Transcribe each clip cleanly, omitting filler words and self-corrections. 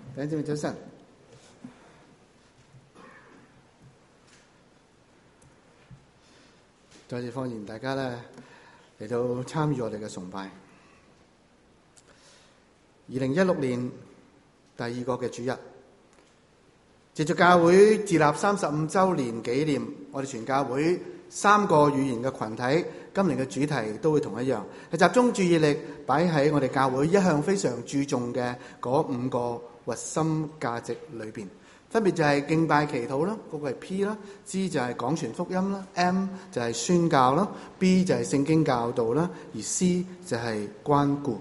弟兄姊妹早晨，再次歡迎大家咧嚟到參與我哋嘅崇拜。2016年第二個嘅主日，藉着教會自立35週年紀念，我哋全教會3個語言嘅群體，今年嘅主題都會同一樣，係集中注意力擺喺我哋教會一向非常注重嘅嗰5個核心價值裏邊，分別就係敬拜祈禱啦，嗰個係 P 啦 ，G 就係廣傳福音啦 ，M 就係宣教啦 ，B 就係聖經教導啦，而 C 就係關顧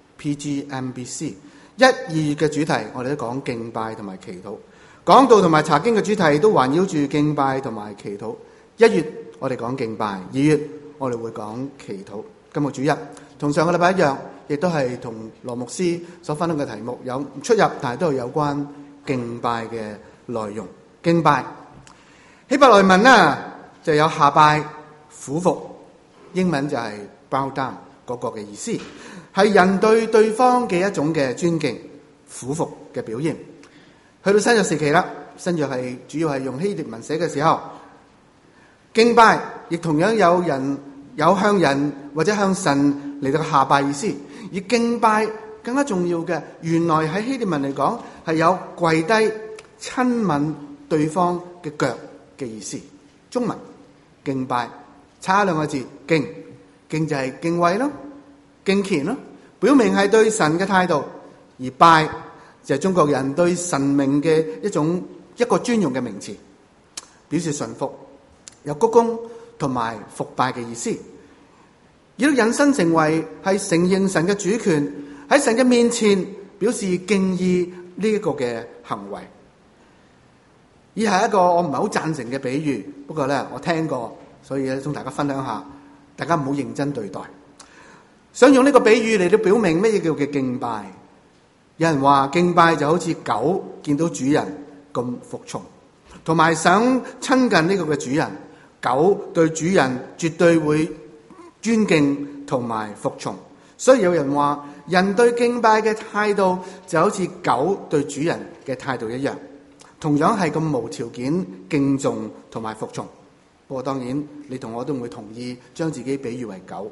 PGMBC。1、2月嘅主題我哋都講敬拜同埋祈禱，講道同埋查經嘅主題都環繞住敬拜同埋祈禱。1月我哋講敬拜，2月我哋會講祈禱。今個主日同上個禮拜一樣，亦都係同羅牧師所分享嘅題目有出入，但係都係有關敬拜嘅內容。敬拜希伯來文呢就有下拜、俯伏，英文就係 bow down 嗰個嘅意思，係人對對方嘅一種嘅尊敬、俯伏嘅表現。去到新約時期啦，新約係主要係用希臘文寫嘅時候，敬拜亦同樣有向人或者向神嚟到下拜意思，而敬拜更加重要嘅，原來喺希臘文嚟講係有跪低親吻對方嘅腳嘅意思。中文敬拜差2個字，敬就係敬畏咯，敬虔咯，表明係對神嘅態度，而拜就係中國人對神明嘅一個專用嘅名詞，表示順服，有鞠躬同埋服拜嘅意思，亦都引申成為係承認神嘅主權，喺神嘅面前表示敬意呢一個嘅行為。以下一個我唔係好贊成嘅比喻，不過咧我聽過，所以咧同大家分享下，大家唔好認真對待。想用呢個比喻嚟到表明咩叫嘅敬拜。有人話敬拜就好似狗見到主人咁服從，同埋想親近呢個嘅主人。狗對主人絕對會尊敬同埋服從，所以有人話人對敬拜嘅態度就好似狗對主人嘅態度一樣，同樣係咁無條件敬重同埋服從。不過當然你同我都唔會同意將自己比喻為狗，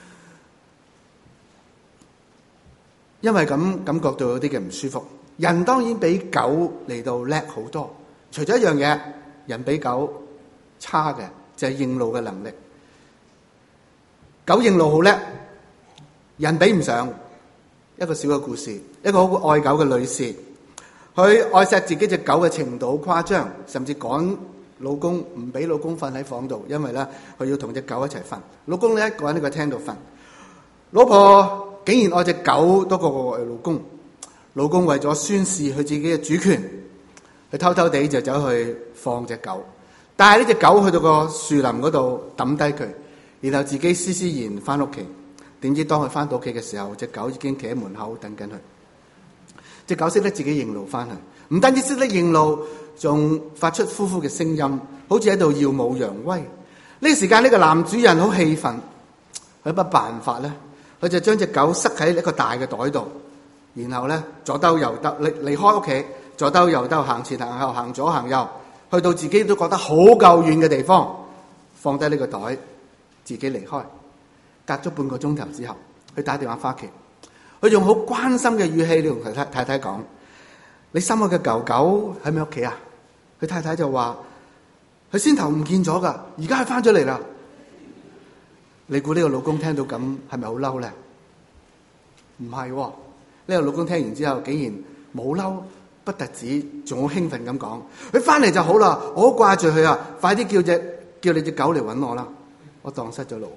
因為咁感覺到有啲嘅唔舒服。人當然比狗嚟到叻好多，除咗一樣嘢，人比狗差嘅就係認路嘅能力。狗認路好叻，人比唔上。一個小嘅故事，一個好愛狗嘅女士，佢愛錫自己隻狗嘅程度好誇張，甚至趕老公唔俾老公瞓喺房度，因為咧佢要同隻狗一齊瞓。老公咧一個人喺個廳度瞓，老婆竟然愛隻狗多過愛老公。老公為咗宣示佢自己嘅主權，佢偷偷地就走去放隻狗。但係呢隻狗去到個樹林嗰度抌低佢，然後自己施施然翻屋企。點知當佢翻到屋企嘅時候，隻狗已經企喺門口等緊佢。隻狗識得自己認路翻去，唔單止識得認路，仲發出呼呼嘅聲音，好似喺度耀武揚威。呢個時間呢個男主人好氣憤，佢有乜辦法咧？佢就將隻狗塞喺一個大嘅袋度，然後咧左兜右兜離開屋企，左兜右兜行前行後行左行右。去到自己都覺得好夠遠嘅地方，放低呢個袋，自己離開。隔咗半個鐘頭之後，佢打電話翻屋企，佢用好關心嘅語氣同太太講：你心愛嘅狗狗喺咪屋企啊？佢太太就話：佢先頭唔見咗噶，而家佢翻咗嚟啦。你估呢個老公聽到咁係咪好嬲咧？唔係喎，呢個老公聽完之後竟然冇嬲。不特止，仲好興奮咁講：佢翻嚟就好啦，我好掛住佢啊！快啲叫你隻狗嚟搵我啦！我蕩失咗路，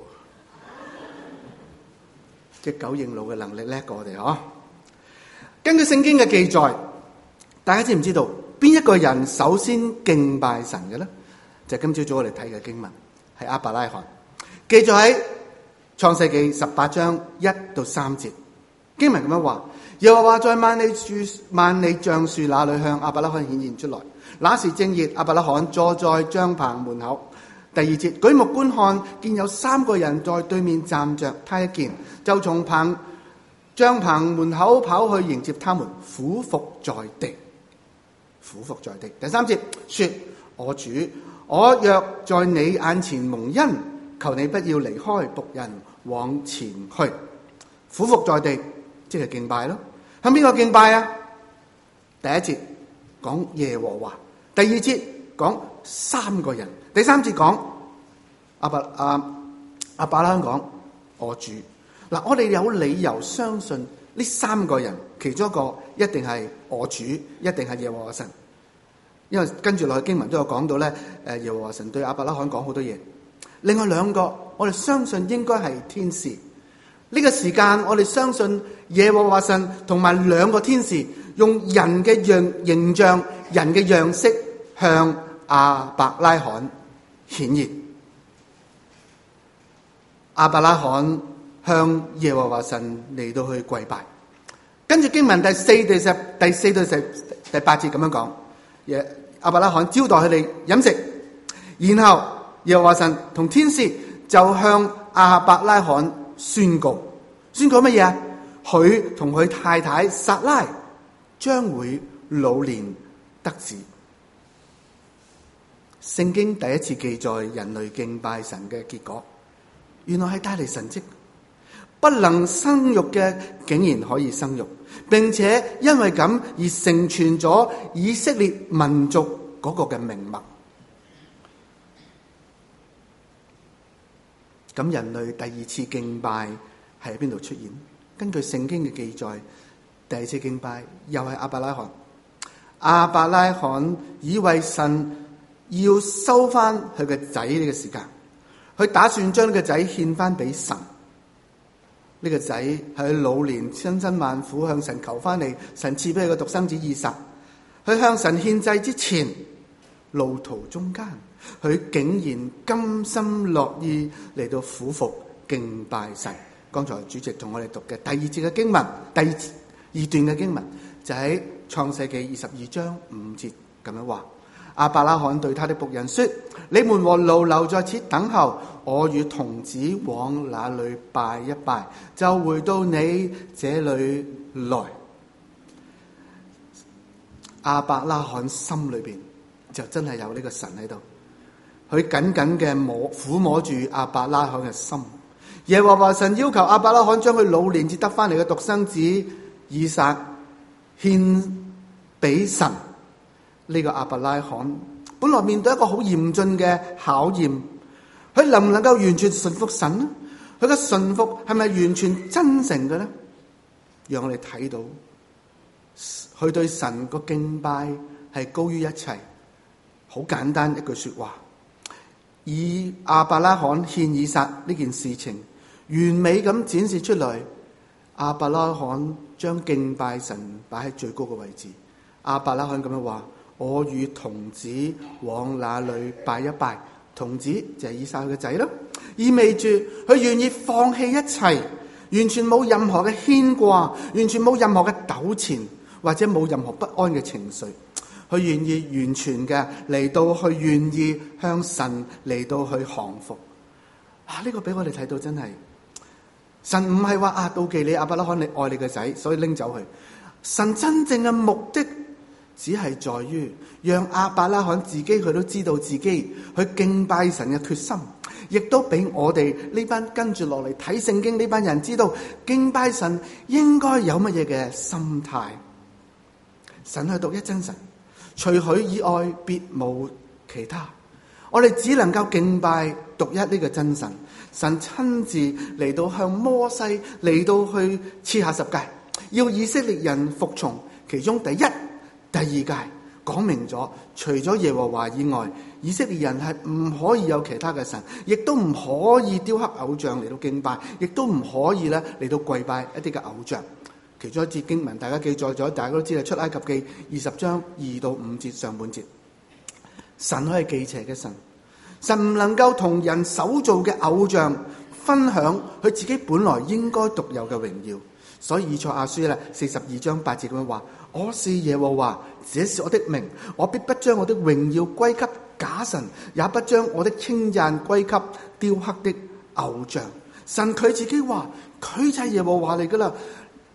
隻狗認路嘅能力叻過我哋嗬。根據聖經嘅記載，大家知唔知道邊一個人首先敬拜神嘅咧？就係今朝早我哋睇嘅經文，係亞伯拉罕，記載喺創世記18章1到3節。經文咁樣話：耶和華在萬里橡樹那裏向亞伯拉罕顯現出來，那時正熱，亞伯拉罕坐在帳棚門口。第2節，舉目觀看，見有3個人在對面站着，他一見就從帳棚門口跑去迎接他們，俯伏在地。俯伏在地。第3節說：我主，我若在你眼前蒙恩，求你不要離開僕人往前去。俯伏在地，即係敬拜咯。向邊個敬拜啊？第1節講耶和華，第2節講3個人，第3節講亞伯拉罕講我主。嗱，我哋有理由相信呢3個人其中一個一定係我主，一定係耶和華神。因為跟住落去經文都有講到咧，耶和華神對亞伯拉罕講好多嘢。另外2個，我哋相信應該係天使。呢個時間，我哋相信耶和華神同埋2個天使用人嘅形象、人嘅樣式向亞伯拉罕顯現。亞伯拉罕向耶和華神嚟到去跪拜。跟住經文第4到第8節咁樣講。亞伯拉罕招待佢哋飲食，然後耶和華神同天使就向亞伯拉罕宣告乜嘢啊？佢同佢太太撒拉將會老年得子。聖經第一次記載人類敬拜神嘅結果，原來係帶嚟神蹟。不能生育嘅竟然可以生育，並且因為咁而成全咗以色列民族嗰個嘅命脈。咁人類第2次敬拜係喺邊度出現？根據聖經嘅記載，第2次敬拜又係亞伯拉罕。亞伯拉罕以為神要收翻佢嘅仔呢個時間，佢打算將呢個仔獻翻俾神。呢個仔喺老年千辛萬苦向神求翻嚟，神賜俾佢個獨生子以撒。佢向神獻祭之前，路途中間，佢竟然甘心樂意嚟到俯伏敬拜神。剛才主席同我哋讀嘅第2節嘅經文，第2段嘅經文就喺創世記22章5節咁樣話。亞伯拉罕對他的僕人說：你們和驢留在此等候，我與童子往那裏拜一拜，就回到你這裏來。亞伯拉罕心裏邊就真係有呢個神喺度，佢緊緊嘅撫摸住亞伯拉罕嘅心。耶和華神要求亞伯拉罕將佢老年至得翻嚟嘅獨生子以撒獻俾神。呢個亞伯拉罕本來面對一個好嚴峻嘅考驗，佢能唔能夠完全順服神呢？佢嘅順服係咪完全真誠嘅呢？讓我哋睇到佢對神個敬拜係高於一切。好簡單一句說話，以亞伯拉罕獻以撒呢件事情完美咁展示出來。亞伯拉罕將敬拜神擺喺最高嘅位置。亞伯拉罕咁樣話：我與童子往那裏拜一拜。童子就係以撒佢嘅仔咯，意味住佢願意放棄一切，完全冇任何嘅牽掛，完全冇任何嘅糾纏，或者冇任何不安嘅情緒。佢願意完全嘅嚟到去，願意向神嚟到去降服。呢個俾我哋睇到真係神唔係話妒忌你亞伯拉罕，你愛你嘅仔，所以拎走佢。神真正嘅目的只係在於讓亞伯拉罕自己佢都知道自己去敬拜神嘅決心，亦都俾我哋呢班跟住落嚟睇聖經呢班人知道敬拜神應該有乜嘢嘅心態。神係獨一真神，除佢以外別無其他，我哋只能夠敬拜獨一呢個真神。神親自嚟到向摩西嚟到去賜下十誡，要以色列人服從。其中第一、第二誡講明咗，除咗耶和華以外，以色列人係唔可以有其他嘅神，亦都唔可以雕刻偶像嚟到敬拜，亦都唔可以咧嚟到跪拜一啲嘅偶像。其中一節經文大家記載咗，大家都知道出埃及記20章2到5節上半節。神係忌邪嘅神，神唔能夠同人手造嘅偶像分享佢自己本來應該獨有嘅榮耀。所以以賽亞書咧42章8節咁樣話：我是耶和華，這是我的名，我必不將我的榮耀歸給假神，也不將我的稱讚歸給雕刻的偶像。神佢自己話，佢就係耶和華嚟噶啦。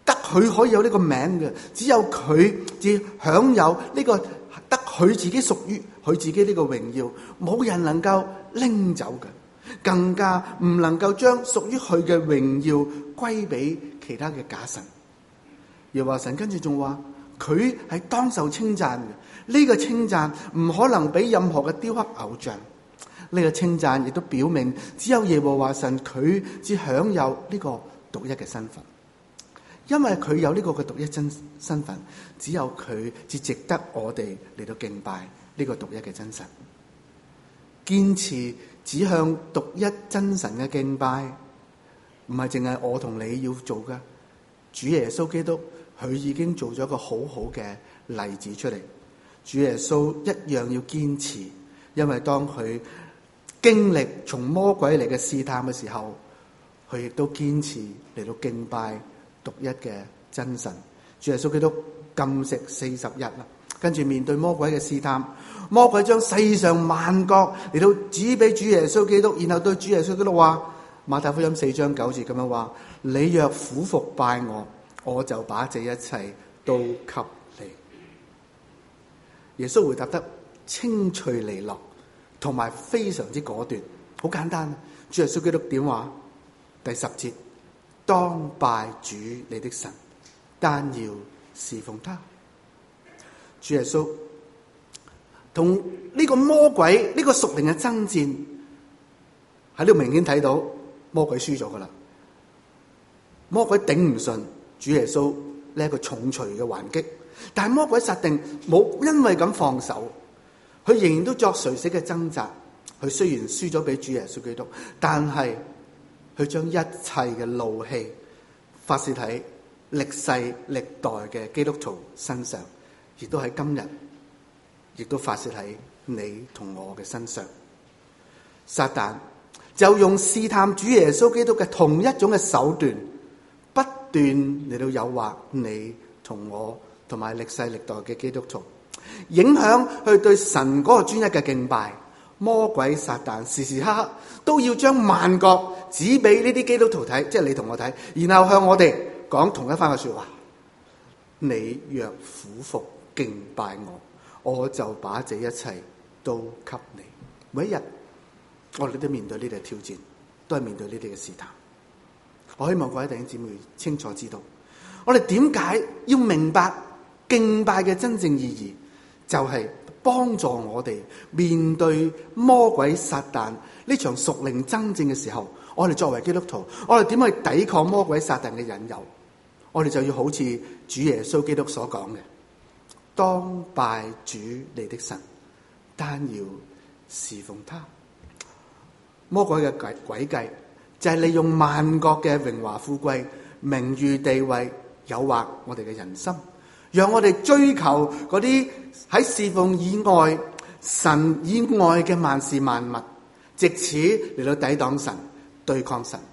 得佢可以有呢個名嘅，只有佢至享有呢個得佢自己屬於佢自己呢個榮耀，冇人能夠拎走嘅，更加唔能夠將屬於佢嘅榮耀歸俾其他嘅假神。耶和華神跟住仲話，佢係當受稱讚嘅，呢個稱讚唔可能俾任何嘅雕刻偶像。呢個稱讚亦都表明，只有耶和華神佢至享有呢個獨一嘅身份。因為佢有呢個嘅獨一真身份，只有佢至值得我哋嚟到敬拜呢個獨一嘅真神。堅持指向獨一真神嘅敬拜，唔係淨係我同你要做噶。主耶穌基督佢已經做咗一個好好嘅例子出嚟。主耶穌一樣要堅持，因為當佢經歷從魔鬼嚟嘅試探嘅時候，佢亦都堅持嚟到敬拜獨一嘅真神。主耶穌基督禁食40日啦，跟住面對魔鬼嘅試探，魔鬼將世上萬國嚟到指俾主耶穌基督，然後對主耶穌基督話，馬太福音4章9節咁樣話，你若俯伏拜我，我就把這一切都給你。耶穌回答得清脆利落，同埋非常之果斷，好簡單。主耶穌基督點話？第10節，當拜主你的神，單要侍奉他。主耶穌同呢個魔鬼呢個屬靈嘅爭戰，喺度明顯睇到魔鬼輸咗噶啦。魔鬼頂唔順主耶穌呢一個重錘嘅還擊，但係魔鬼實定冇因為咁放手，佢仍然都作垂死嘅掙扎。佢雖然輸咗俾主耶穌基督，但係佢將一切嘅怒氣發洩喺歷世歷代嘅基督徒身上，亦都喺今日，亦都發洩喺你同我嘅身上。撒旦就用試探主耶穌基督嘅同一種嘅手段，不斷嚟到誘惑你同我同埋歷世歷代嘅基督徒，影響佢對神嗰個專一嘅敬拜。魔鬼撒旦時時刻刻都要將萬國指俾呢啲基督徒睇，即係你同我睇，然後向我哋講同一番嘅說話。你若俯伏敬拜我，我就把這一切都給你。每一日我哋都面對呢啲挑戰，都係面對呢啲嘅試探。我希望各位弟兄姊妹清楚知道，我哋點解要明白敬拜嘅真正意義，就係幫助我哋面對魔鬼撒旦呢場屬靈爭戰嘅時候，我哋作為基督徒，我哋點去抵抗魔鬼撒旦嘅引誘？我哋就要好似主耶穌基督所講嘅，當拜主你的神，單要侍奉他。魔鬼嘅詭計就係利用萬國嘅榮華富貴、名譽地位，誘惑我哋嘅人心，讓我哋追求嗰啲喺侍奉以外、神以外嘅萬事萬物，藉此嚟到抵擋神、對抗神。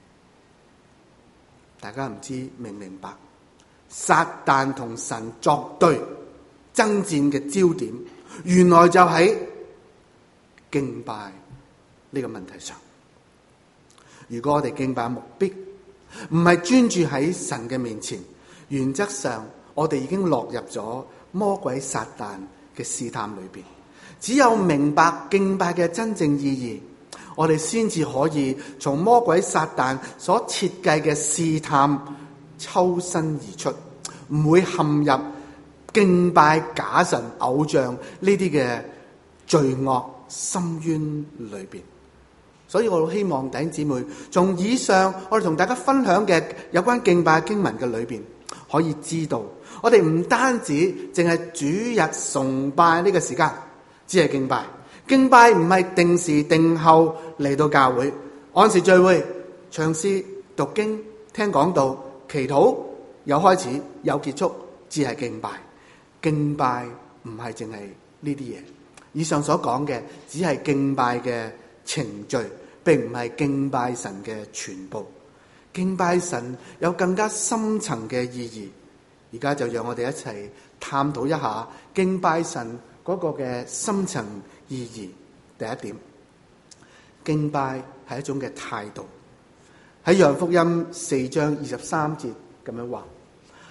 大家唔知明唔明白？撒旦同神作對爭戰嘅焦點，原來就喺敬拜呢個問題上。如果我哋敬拜目標唔係專注喺神嘅面前，原則上我哋已經落入咗魔鬼撒旦嘅試探裏邊。只有明白敬拜嘅真正意義，我哋先至可以從魔鬼撒旦所設計嘅試探抽身而出，唔會陷入敬拜假神偶像呢啲嘅罪惡深淵裏邊。所以我好希望弟兄姊妹從以上我哋同大家分享嘅有關敬拜經文嘅裏邊，可以知道我哋唔單止淨係主日崇拜呢個時間只係敬拜。敬拜唔係定時定候嚟到教會按時聚會唱詩讀經聽講道祈禱，有開始有結束，只係敬拜。敬拜唔係淨係呢啲嘢，以上所講嘅只係敬拜嘅程序，並唔係敬拜神嘅全部。敬拜神有更加深層嘅意義，而家就讓我哋一齊探討一下敬拜神嗰個嘅深層意義。第一點，敬拜係一種嘅態度。喺約翰福音4章23節咁樣話，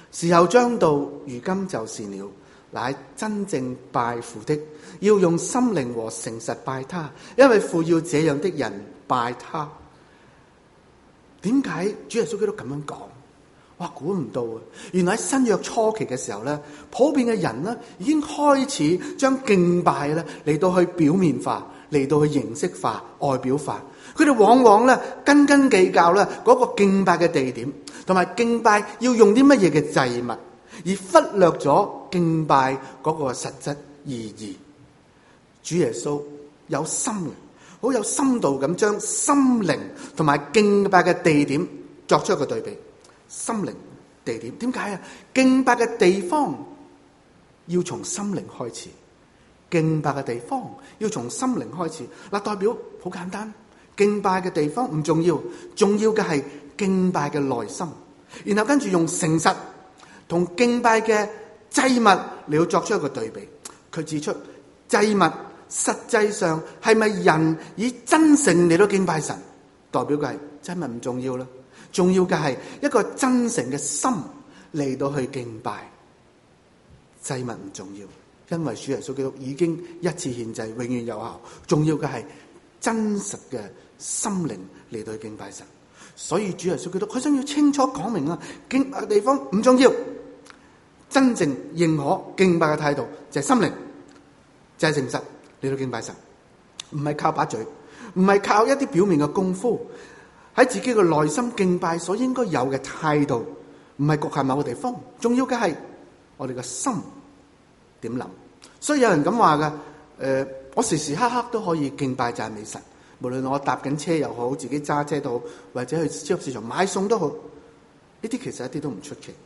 時候將到，如今就是了。乃真正拜父的，要用心靈和誠實拜他，因為父要這樣的人拜他。點解主耶穌基督咁樣講？哇，估唔到啊！原來喺新約初期嘅時候咧，普遍嘅人咧已經開始將敬拜咧嚟到去表面化，嚟到去形式化、外表化。佢哋往往咧斤斤計較咧嗰個敬拜嘅地點，同埋敬拜要用啲乜嘢嘅祭物，而忽略咗敬拜嗰個實質意義。主耶穌有心嘅，好有深度咁將心靈同埋敬拜嘅地點作出一個對比。心靈地點，點解啊？敬拜嘅地方要從心靈開始，敬拜嘅地方要從心靈開始。嗱，代表好簡單，敬拜嘅地方唔重要，重要嘅係敬拜嘅內心。然後跟住用誠實同敬拜嘅祭物嚟到作出一個對比。佢指出祭物實際上係咪人以真誠嚟到敬拜神？代表嘅係祭物唔重要啦。重要嘅係一個真誠嘅心嚟到去敬拜，祭物唔重要，因為主耶穌基督已經一次獻祭，永遠有效。重要嘅係真實嘅心靈嚟到去敬拜神。所以主耶穌基督佢想要清楚講明啊，敬拜嘅地方唔重要，真正認可敬拜嘅態度就係心靈，就係誠實嚟到敬拜神，唔係靠把嘴，唔係靠一啲表面嘅功夫。喺自己嘅內心敬拜所應該有嘅態度，唔係局限某個地方，重要嘅係我哋嘅心點諗。所以有人咁話嘅，我時時刻刻都可以敬拜讚美神，無論我搭緊車又好，自己揸車都好，或者去超級市場買餸都好，呢啲其實一啲都唔出奇。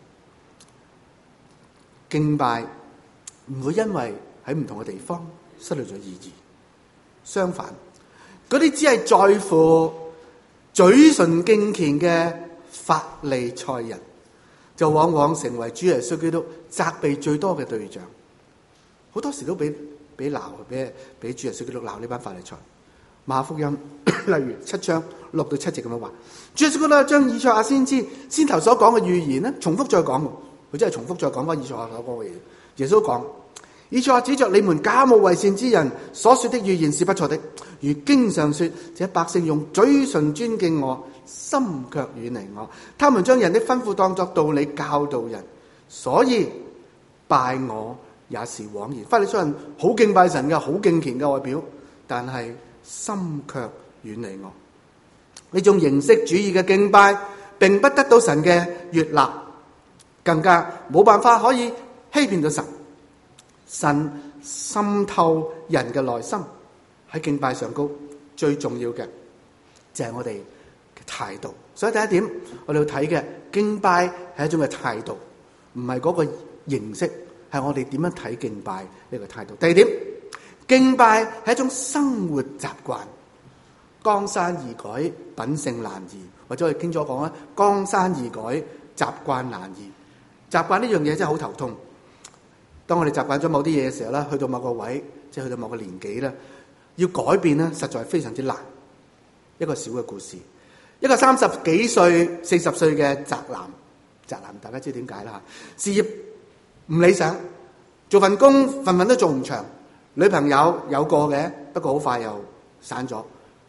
敬拜唔會因為喺唔同嘅地方失去咗意義，相反，嗰啲只係在乎嘴唇敬虔嘅法利賽人，就往往成為主耶穌基督責備最多嘅對象。好多時都俾鬧，俾主耶穌基督鬧呢班法利賽。馬可福音例如7章6到7節咁樣話，主耶穌基督將以賽亞先頭所講嘅預言咧，重複再講，佢真係重複再講翻以賽亞所講嘅嘢。耶穌講，以賽亞指着你們假冒為善之人所說的預言是不錯的，如經上說，這百姓用嘴唇尊敬我，心卻遠離我。他們將人的吩咐當作道理教導人，所以拜我也是枉然。法利賽人好敬拜神嘅，好敬虔嘅外表，但係心卻遠離我。呢種形式主義嘅敬拜，並不得到神嘅悅納，更加冇辦法可以欺騙到神。神滲透人嘅內心，喺敬拜上高最重要嘅就係我哋嘅態度。所以第一點，我哋要睇嘅敬拜係一種嘅態度，唔係嗰個形式，係我哋點樣睇敬拜呢個態度。第二點，敬拜係一種生活習慣，江山易改，品性難移，或者我哋經咗講啦，江山易改，習慣難移。習慣呢樣嘢真係好頭痛。當我哋習慣咗某啲嘢嘅時候咧，去到某個位，即係去到某個年紀咧，要改變咧，實在非常之難。一個小嘅故事，一個30幾歲、40歲嘅宅男，大家知點解啦？事業唔理想，做份工份份都做唔長，女朋友有個嘅，不過好快又散咗。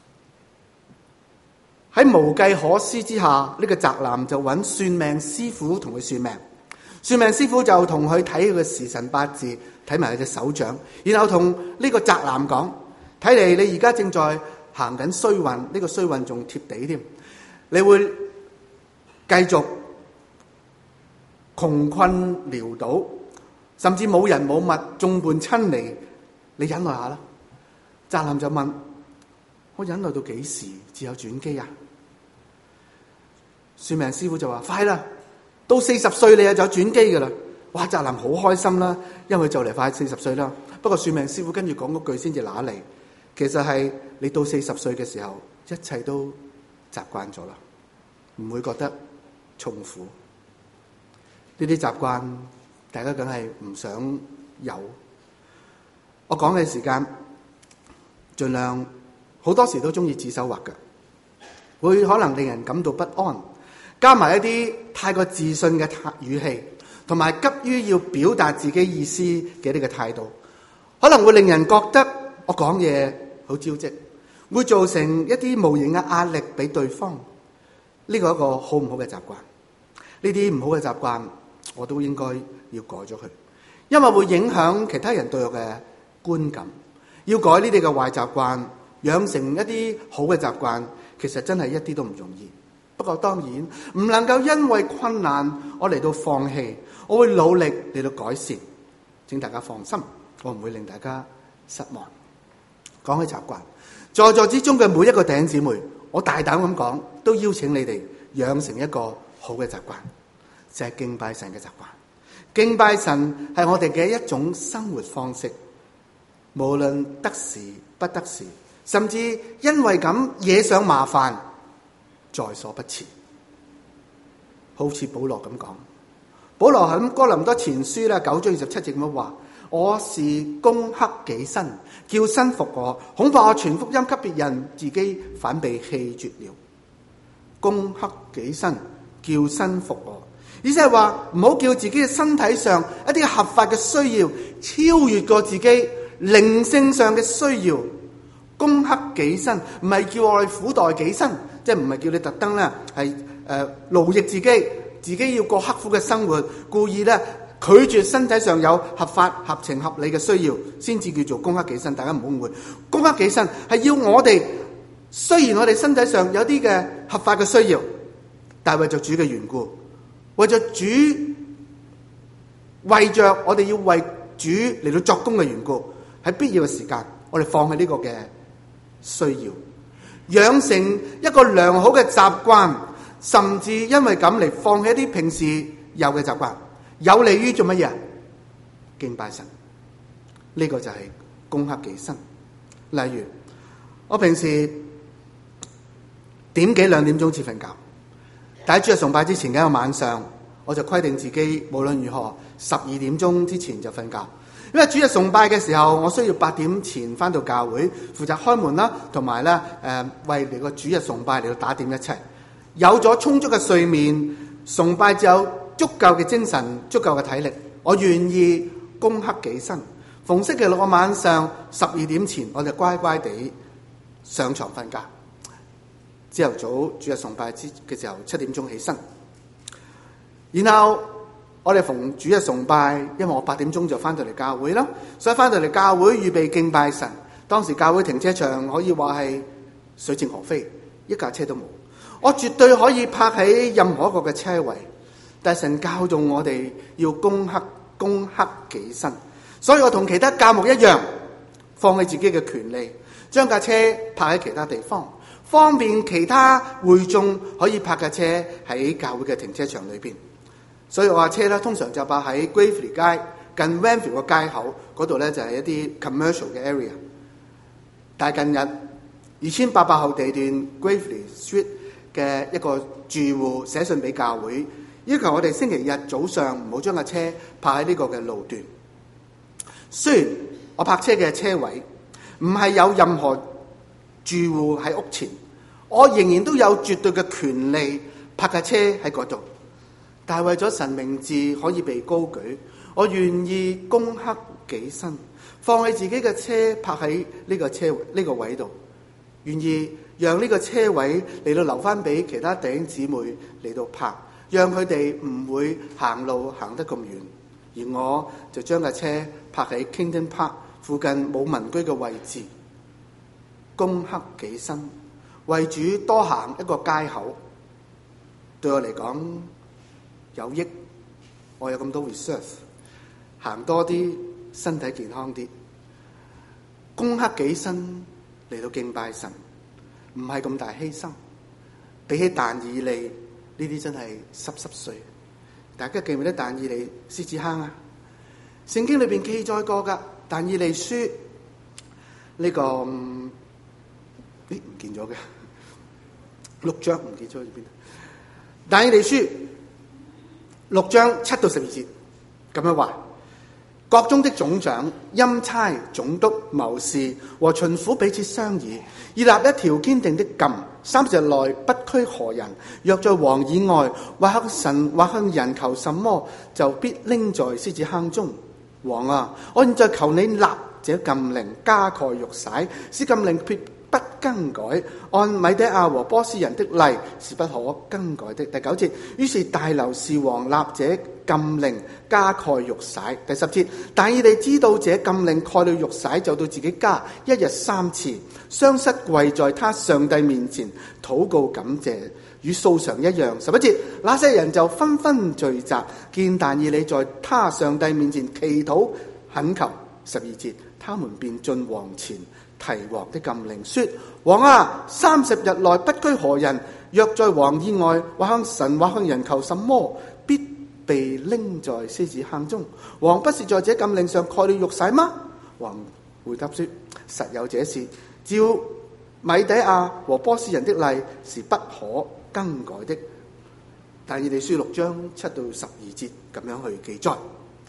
喺無計可施之下，呢個宅男就揾算命師傅同佢算命。算命師傅就同佢睇佢嘅時辰八字，睇埋佢隻手掌，然後同呢個宅男講：睇嚟你而家正在行緊衰運，呢個衰運仲貼地添，你會繼續窮困潦倒，甚至冇人冇物，眾叛親離，你忍耐下啦。宅男就問：我忍耐到幾時至有轉機啊？算命師傅就話：快啦！到40歲你就有轉機噶啦！哇，宅男好開心啦，因為就嚟快40歲啦。不過算命師傅跟住講嗰句先至揦脷，其實係你到40歲嘅時候，一切都習慣咗啦，唔會覺得重苦。呢啲習慣大家梗係唔想有。我講嘅時間盡量好多時都中意指手畫腳，會可能令人感到不安。加埋一啲太過自信嘅語氣， 同埋急於要表達自己意思嘅呢個態度，可能會令人覺得我講嘢好招積，會造成一啲無形嘅壓力俾對方。呢個係一個好唔好嘅習慣？呢啲唔好嘅習慣，我都應該要改咗佢，因為會影響其他人對我嘅觀感。要改呢啲嘅壞習慣，養成一啲好嘅習慣，其實真係一啲都唔容易。不過當然唔能夠因為困難我嚟到放棄，我會努力嚟到改善。請大家放心，我唔會令大家失望。講起習慣，在座之中嘅每一個弟兄姊妹，我大膽咁講，都邀請你哋養成一個好嘅習慣，就係敬拜神嘅習慣。敬拜神係我哋嘅一種生活方式，無論得時不得時，甚至因為咁惹上麻煩，在所不辭。好似保羅咁講，保羅喺哥林多前書9章27節咁話：我是攻克己身，叫身服我，恐怕我傳福音給別人，自己反被棄絕了。攻克己身，叫身服我，意思係話唔好叫自己嘅身體上一啲合法嘅需要超越過自己靈性上嘅需要。攻克己身唔係叫我哋苦待己身，即係唔係叫你特登咧係勞役自己要過刻苦嘅生活，故意咧拒絕身體上有合法合情合理嘅需要，先至叫做攻克己身。大家唔好誤會，攻克己身係要我哋，雖然我哋身體上有啲嘅合法嘅需要，但係為咗主嘅緣故，為咗主，為着我哋要為主嚟到作工嘅緣故，喺必要嘅時間，我哋放棄呢個嘅需要，養成一個良好嘅習慣，甚至因為咁嚟放棄一啲平時有嘅習慣，有利於做乜嘢？敬拜神。呢個就係攻克己身。例如我平時2點鐘至瞓覺，但喺主日崇拜之前嘅一個晚上，我就規定自己無論如何12點鐘之前就瞓覺。因為主日崇拜嘅時候，我需要8點前返到教會，負責開門啦，同埋咧為嚟個主日崇拜嚟到打點一切。有咗充足嘅睡眠，崇拜就有足夠嘅精神、足夠嘅體力。我願意攻克己身。逢星期六嘅晚上12點前，我就乖乖地上床瞓覺。朝頭早主日崇拜嘅時候7點鐘起身，然後我哋逢主日崇拜，因為我8點鐘就翻到嚟教會啦，所以翻到嚟教會預備敬拜神。當時教會停車場可以話係水靜河飛，一架車都冇，我絕對可以泊喺任何一個嘅車位。但神教導我哋要攻克己身，所以我同其他教牧一樣，放棄自己嘅權利，將架車泊喺其他地方，方便其他會眾可以泊架車喺教會嘅停車場裏邊。所以我架車咧通常就泊喺 Gravely 街近 Wenfield 個街口嗰度咧，就係一啲 commercial 嘅 area。但係近日2800號地段 Gravely Street 嘅一個住戶寫信俾教會，要求我哋星期日早上唔好將架車泊喺呢個嘅路段。雖然我泊車嘅車位唔係有任何住戶喺屋前，我仍然都有絕對嘅權利泊架車喺嗰度。但係為咗神名字可以被高舉，我願意攻克己身，放棄自己嘅車泊喺呢個位度，願意讓呢個車位嚟到留翻俾其他弟兄姊妹嚟到泊，讓佢哋唔會行路行得咁遠，而我就將架車泊喺 Kingdom Park 附近冇民居嘅位置，攻克己身，為主多行一個街口，對我嚟講有益。我有咁多 research， 行多啲，身體健康啲，攻克己身嚟到敬拜神，唔係咁大犧牲。比起但以利呢啲真係濕碎。大家記唔記得但以利獅子坑啊？聖經裏邊記載過噶，但以利書呢個唔見咗嘅6章唔記咗喺邊？但以利書6章7到12節咁樣話： 國中的總長、欽差、總督、謀士和巡撫彼此商議，要立一條堅定的禁，30日內不拘何人，若在王以外或向神或向人求什麼，就必拎在獅子坑中。王啊，我現在求你立這禁令，加蓋玉璽，使禁令決不更改，按米底亞和波斯人的例是不可更改的。第9節，於是大流士王立這禁令，加蓋玉璽。第10節，但以理知道這禁令蓋了玉璽，就到自己家，一日3次，雙膝跪在他上帝面前禱告感謝，與素常一樣。11節，那些人就紛紛聚集，見但以理在他上帝面前祈禱懇求。12節，他們便進王前提王的禁令，說：王啊，30日內不拘何人，若在王以外或向神或向人求什麼，必被拎在獅子坑中。王不是在這禁令上蓋了玉璽嗎？王回答說：實有這事，照米底亞和波斯人的例是不可更改的。但以理書6章7到12節咁樣去記載。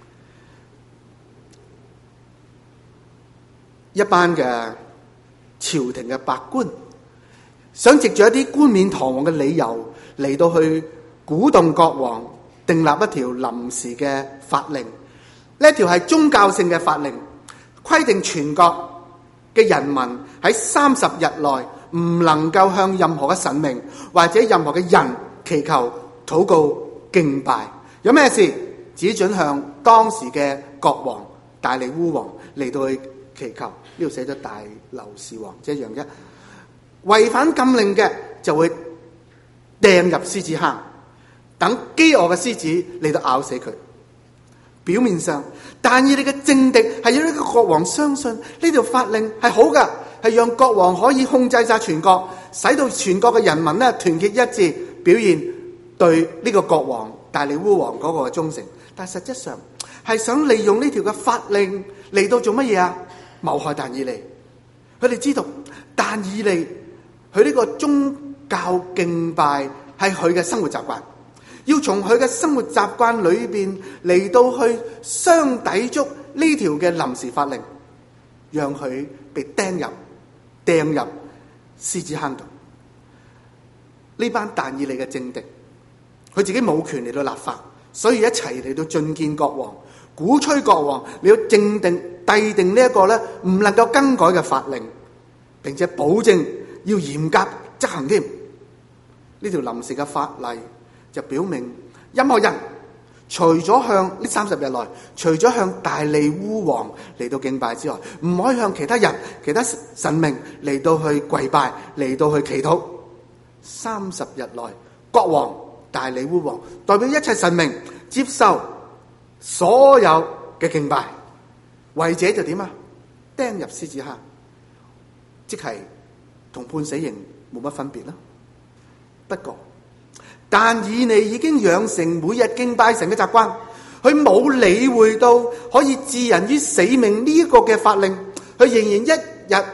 一班嘅朝廷嘅百官，想藉住一啲冠冕堂皇嘅理由嚟到去鼓動國王訂立一條臨時嘅法令。呢一條係宗教性嘅法令，規定全國嘅人民喺30日內唔能夠向任何嘅神明或者任何嘅人祈求、禱告、敬拜。有咩事只准向當時嘅國王大利烏王嚟到去祈求。呢度寫咗大流士王，即係一樣啫。違反禁令嘅就會掟入獅子坑，等飢餓嘅獅子嚟到咬死佢。表面上，但以理嘅政敵係要呢個國王相信呢條法令係好㗎，係讓國王可以控制晒全國，使到全國嘅人民咧團結一致，表現對呢個國王大利烏王嗰個忠誠。但實質上係想利用呢條嘅法令嚟到做乜嘢啊？謀害但以理。佢哋知道但以理佢呢個宗教敬拜係佢嘅生活習慣，要從佢嘅生活習慣裏邊嚟到去相抵觸呢條嘅臨時法令，讓佢被掟入獅子坑度。呢班但以理嘅政敵，佢自己冇權嚟到立法，所以一齊嚟到進見國王，鼓吹國王你要締定呢一個咧唔能夠更改嘅法令，並且保證要嚴格執行添。呢條臨時嘅法例就表明，任何人除咗向呢30日內，除咗向大利烏王嚟到敬拜之外，唔可以向其他人、其他神明嚟到去跪拜，嚟到去祈禱。30日內，國王大利烏王代表一切神明接受所有嘅敬拜，違者就點啊？釘入獅子坑，即係同判死刑冇乜分別啦。不過但以理已經養成每日敬拜神嘅習慣，佢冇理會到可以置人於死命呢一個嘅法令，佢仍然一日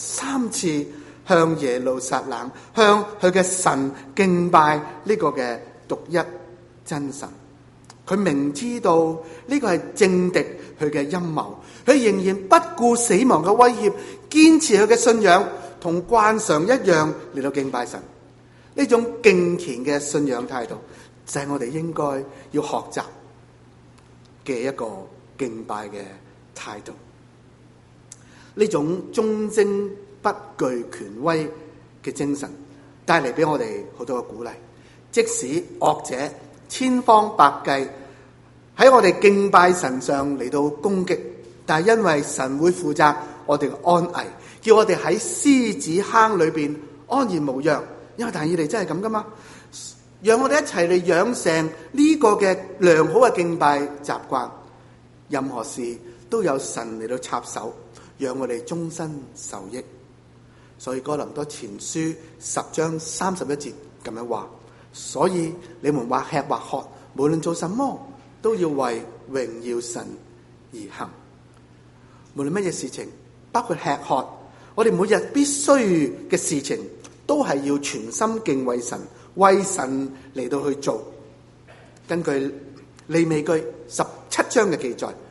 3次向耶路撒冷、向佢嘅神敬拜呢個嘅獨一真神。佢明知道呢個係政敵佢嘅陰謀，佢仍然不顧死亡嘅威脅，堅持佢嘅信仰，同慣常一樣嚟到敬拜神。呢種敬虔嘅信仰態度，就係我哋應該要學習嘅一個敬拜嘅態度。呢種忠貞不懼權威嘅精神，帶嚟俾我哋好多嘅鼓勵。即使惡者千方百計喺我哋敬拜神上嚟到攻擊，但係因為神會負責我哋嘅安危，叫我哋喺獅子坑裏邊安然無恙。因為但以理真係咁噶嘛，讓我哋一齊嚟養成呢個嘅良好嘅敬拜習慣。任何事都有神嚟到插手，讓我哋終身受益。所以哥林多前書10章31節咁樣話：所以你們或吃或喝，無論做什麼，都要為榮耀神而行。無論乜嘢事情，包括吃喝，我哋每日必須嘅事情，都係要全心敬畏神，為神嚟到去做。根據利未記17章嘅記載，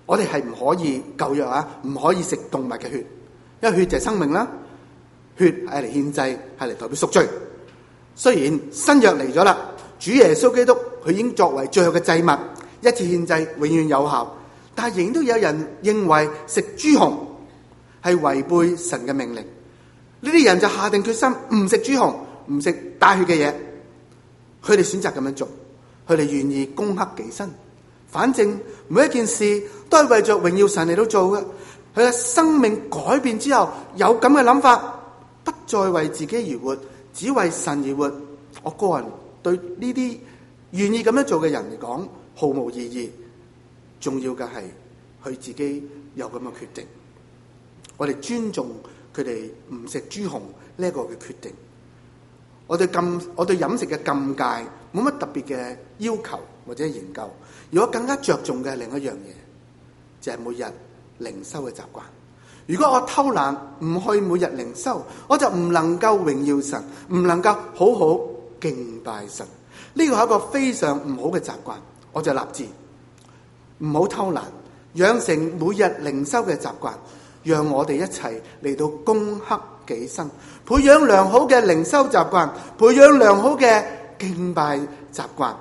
我哋係唔可以舊約唔可以食動物嘅血，因為血就係生命啦，血係嚟獻祭，係嚟代表贖罪。雖然新約嚟咗啦，主耶穌基督佢已經作為最後嘅祭物，一次獻祭永遠有效，但係仍然都有人認為食豬紅係違背神嘅命令。呢啲人就下定決心唔食豬紅，唔食帶血嘅嘢。佢哋選擇咁樣做，佢哋願意攻克己身。反正每一件事都係為着榮耀神嚟到做嘅。佢嘅生命改變之後，有咁嘅諗法，不再為自己而活，只為神而活。我個人對呢啲願意咁樣做嘅人嚟講，毫無意義。重要嘅係佢自己有咁嘅決定。我哋尊重佢哋唔食豬紅呢一個嘅決定。我對飲食嘅禁戒冇乜特別嘅要求或者研究。如果更加着重嘅係另一樣嘢，就係每日靈修嘅習慣。如果我偷懶唔去每日靈修，我就唔能夠榮耀神，唔能夠好好敬拜神。呢個係一個非常唔好嘅習慣。我就立志唔好偷懶，養成每日靈修嘅習慣，讓我哋一齊嚟到攻克己身，培養良好嘅靈修習慣，培養良好嘅敬拜習慣。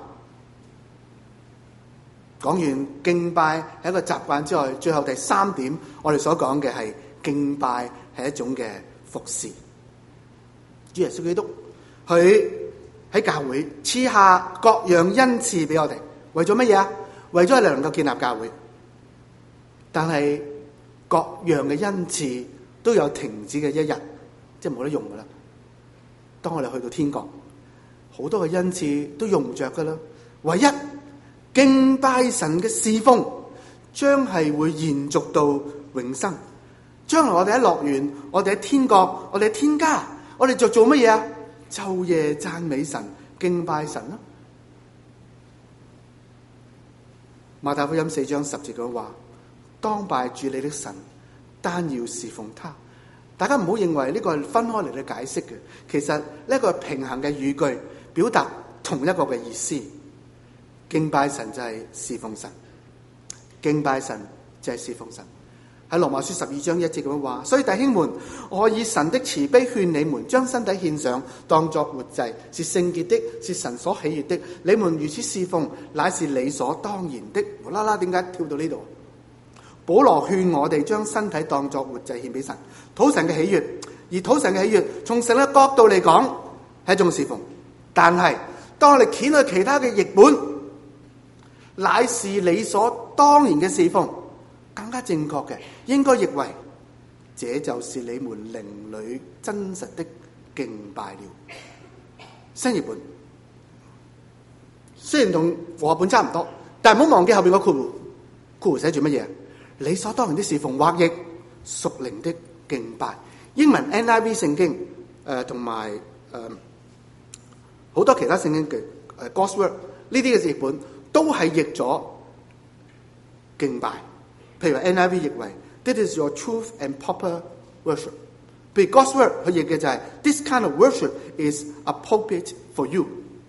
講完敬拜係一個習慣之外，最後第三點，我哋所講嘅係敬拜係一種嘅服侍。主耶穌基督佢喺教會賜下各樣恩賜俾我哋，為咗乜嘢啊？為咗係能夠建立教會。但係各樣嘅恩賜都有停止嘅一日，即係冇得用噶啦。當我哋去到天國，好多嘅恩賜都用唔着噶啦。唯一敬拜神嘅侍奉將係會延續到永生。將來我哋喺樂園，我哋喺天國，我哋喺天家，我哋就做乜嘢啊？晝夜讚美神，敬拜神啦。馬太福音4章10節咁話：當拜主你的神，單要侍奉他。大家唔好認為呢個係分開嚟嘅解釋嘅，其實呢個係平衡嘅語句，表達同一個嘅意思。敬拜神就係侍奉神，敬拜神就係侍奉神。喺羅馬書12章1節咁樣話：所以弟兄們，我以神的慈悲勸你們，將身體獻上，當作活祭，是聖潔的，是神所喜悅的。你們如此侍奉，乃是理所當然的。無啦啦，點解跳到呢度？保羅勸我哋將身體當作活祭獻俾神，討神嘅喜悅。而討神嘅喜悅，從神嘅角度嚟講係一種侍奉。但係當我哋掀去其他嘅譯本，乃是理所當然嘅侍奉，更加正確嘅應該譯為：這就是你們靈裏真實的敬拜了。新譯本雖然同和合本差唔多，但係唔好忘記後邊個括弧寫住乜嘢？理所當然的侍奉，或譯屬靈的敬拜。英文 NIV 聖經同埋好多其他聖經嘅God's Word 呢啲嘅譯本都係譯咗敬拜。譬如 NIV 譯為 This is your truth and proper worship。譬如 God's Word 佢譯嘅就係 This kind of worship is appropriate for you。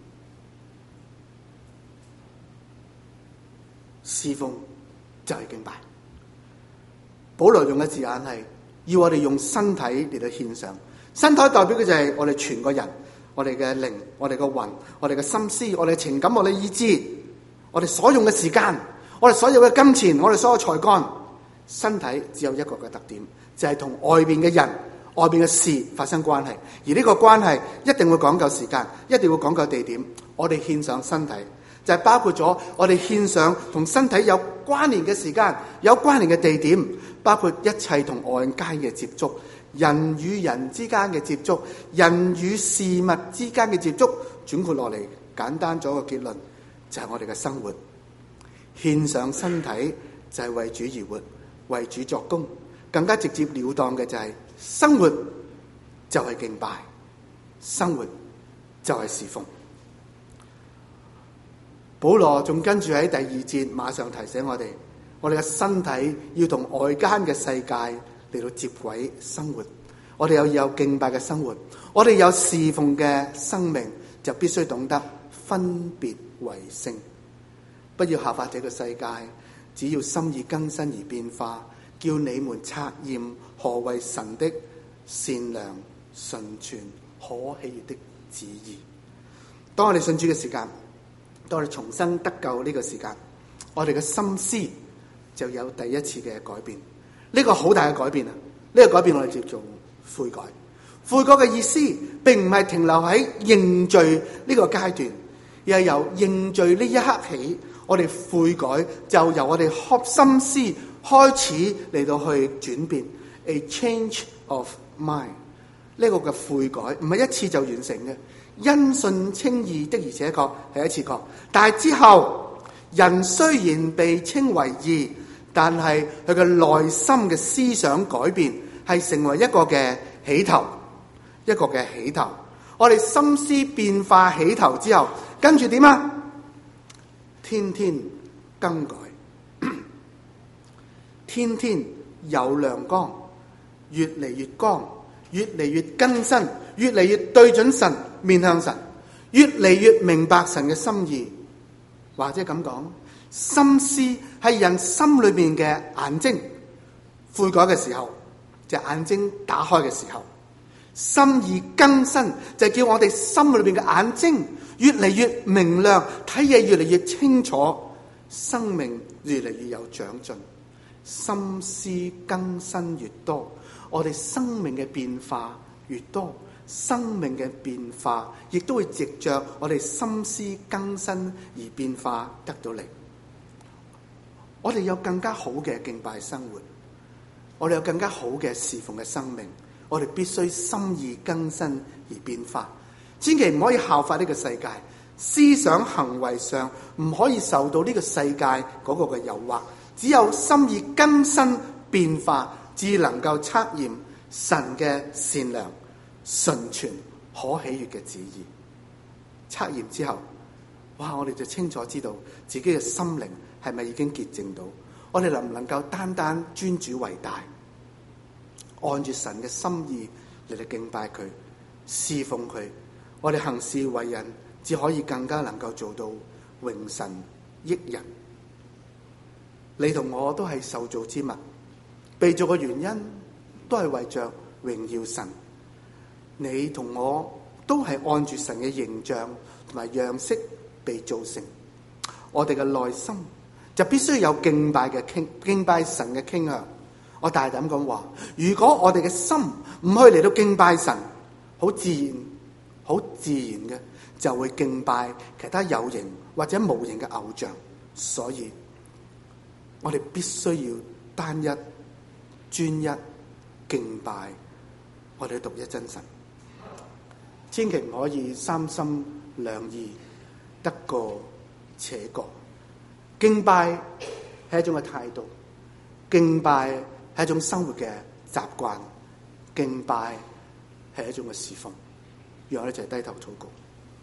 侍奉就係敬拜。保羅用嘅字眼係要我哋用身體嚟到獻上，身體代表嘅就係我哋全個人，我哋嘅靈，我哋嘅魂，我哋嘅心思，我哋嘅情感，我哋意志，我哋所用嘅時間，我哋所有嘅金錢，我哋所有才幹。身體只有一個嘅特點，就係同外邊嘅人、外邊嘅事發生關係，而呢個關係一定會講究時間，一定會講究地點。我哋獻上身體，就係包括咗我哋獻上同身體有關聯嘅時間、有關聯嘅地點，包括一切同外界嘅接觸，人與人之間嘅接觸，人與事物之間嘅接觸。轉括落嚟，簡單咗個結論，就係我哋嘅生活。獻上身體就係為主而活，為主作工。更加直接了當嘅就係生活就係敬拜，生活就係侍奉。保羅仲跟住喺第2節馬上提醒我哋嘅身體要同外間嘅世界嚟到接軌生活。我哋又要有敬拜嘅生活，我哋有侍奉嘅生命，就必須懂得分別為聖，不要效法這個世界， 只要心意更新而變化，叫你們察驗何為神的善良、純全、可喜悅的旨意。當我哋信主嘅時間，當我哋重生得救呢個時間，我哋嘅心思就有第一次嘅改變。呢個好大嘅改變啊！呢個改變我哋叫做悔改。悔改嘅意思並唔係停留喺認罪呢個階段，而係由認罪呢一刻起，我哋悔改就由我哋心思開始嚟到去轉變。A change of mind。呢個嘅悔改唔係一次就完成嘅，因信稱義的而且確係一次過，但係之後人雖然被稱為義，但係佢嘅內心嘅思想改變係成為一個嘅起頭，一個嘅起頭。我哋心思變化起頭之後，跟住點啊？天天更改，天天有亮光，越嚟越光，越嚟越更新，越嚟越對準神，面向神，越嚟越明白神嘅心意。或者咁講，心思係人心裏面嘅眼睛，悔改嘅時候，就眼睛打開嘅時候，心意更新就叫我哋心裏邊嘅眼睛越嚟越明亮，睇嘢越嚟越清楚，生命越嚟越有長進。心思更新越多，我哋生命嘅變化越多，生命嘅變化亦都會藉着我哋心思更新而變化得到嚟。我哋有更加好嘅敬拜生活，我哋有更加好嘅侍奉嘅生命，我哋必須心意更新而變化。千祈唔可以效法呢個世界，思想行為上唔可以受到呢個世界嗰個嘅誘惑，只有心意更新變化，至能夠測驗神嘅善良、純全、可喜悅嘅旨意。測驗之後，哇！我哋就清楚知道自己嘅心靈係咪已經潔淨到，我哋能唔能夠單單尊主為大，按住神嘅心意嚟嚟敬拜佢、侍奉佢。我哋行事為人，只可以更加能夠做到榮神益人。你同我都係受造之物，被造嘅原因都係為着榮耀神。你同我都係按住神嘅形象同埋樣式被造成，我哋嘅內心就必須有敬拜神嘅傾向。我大膽咁話，如果我哋嘅心唔去嚟到敬拜神，好自然嘅就會敬拜其他有形或者無形嘅偶像。所以我哋必須要單一專一敬拜我哋獨一真神，千祈唔可以三心兩意，得過且過。敬拜係一種嘅態度，敬拜係一種生活嘅習慣，敬拜係一種嘅侍奉。讓我哋一齊低頭禱告。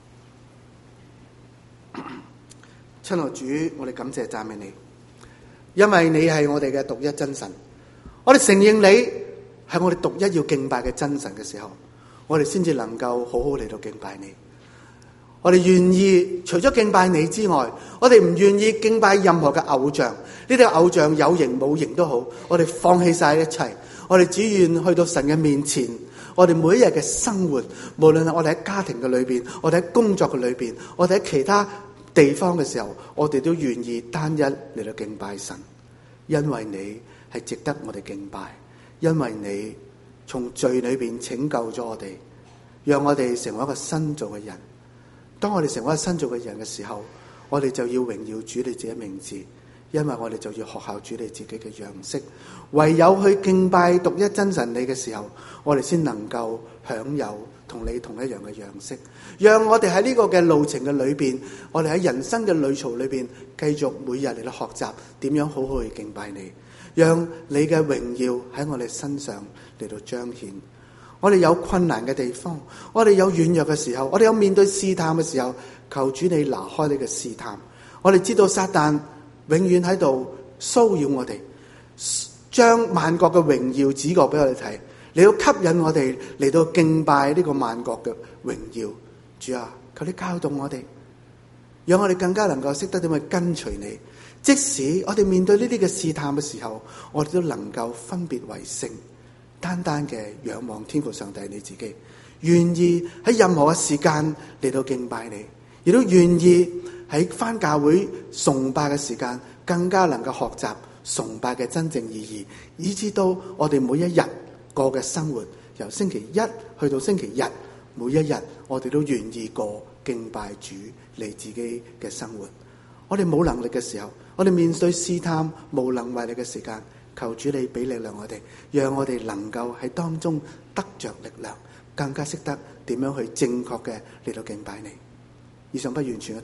親愛主，我哋感謝讚美你，因為你係我哋嘅獨一真神。我哋承認你係我哋獨一要敬拜嘅真神嘅時候，我哋先至能夠好好嚟到敬拜你。我哋願意除咗敬拜你之外，我哋唔願意敬拜任何嘅偶像。呢啲偶像有形冇形都好，我哋放棄晒一切，我哋只願去到神嘅面前。我哋每一日嘅生活，無論係我哋喺家庭嘅裏邊，我哋喺工作嘅裏邊，我哋喺其他地方嘅時候，我哋都願意單一嚟到敬拜神，因為你係值得我哋敬拜，因為你從罪裏邊拯救咗我哋，讓我哋成為一個新造嘅人。當我哋成為一個新造嘅人嘅時候，我哋就要榮耀主你自己名字，因為我哋就要學效主你自己嘅樣式。唯有去敬拜獨一真神你嘅時候，我哋先能夠享有同你同一樣嘅樣式。讓我哋喺呢個嘅路程嘅裏邊，我哋喺人生嘅旅途裏邊，繼續每日嚟到學習點樣好好去敬拜你，讓你嘅榮耀喺我哋身上嚟到彰顯。我哋有困難嘅地方，我哋有軟弱嘅時候，我哋有面對試探嘅時候，求主你拿開呢個試探。我哋知道撒旦永遠喺度騷擾我哋，將萬國嘅榮耀指過俾我哋睇，你要吸引我哋嚟到敬拜呢個萬國嘅榮耀。主啊，求你教導我哋，讓我哋更加能夠識得點去跟隨你， 即使我哋面對呢啲嘅試探嘅時候，我哋都能夠分別為聖，單單嘅仰望天父上帝你自己，願意喺任何嘅時間嚟到敬拜你，亦都願意喺返教會崇拜嘅時間更加能夠學習崇拜嘅真正意義，以至到我哋每一日過嘅生活，由星期一去到星期日，每一日我哋都願意過敬拜主你自己嘅生活。我哋冇能力嘅時候，我哋面對試探無能為力嘅時間，求主你俾力量我哋，讓我哋能夠喺當中得着力量，更加識得點樣去正確嘅嚟到敬拜你。以上不完全嘅